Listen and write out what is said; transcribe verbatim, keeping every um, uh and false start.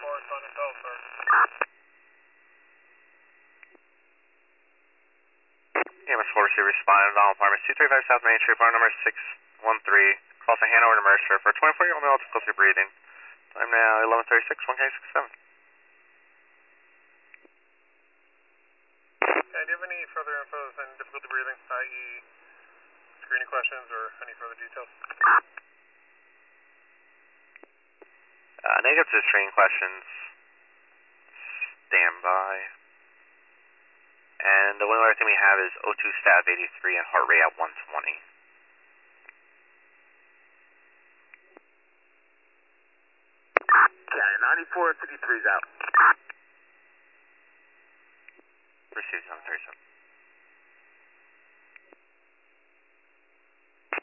Corresponding call, sir. E M S four receiver responding to all apartments, two thirty-five South Main Street, bar number six one three. Call to Hanover to Mercer for a twenty-four-year-old male with difficulty breathing. Time now eleven thirty-six, one K sixty-seven. Okay, do you have any further info on difficulty breathing, that is screening questions or any further details? Uh, negative to screening questions. Stand by. And the only other thing we have is O two stab eighty-three and heart rate at one twenty. Okay, ninety-four fifty-three is out. Received seven thirty-seven.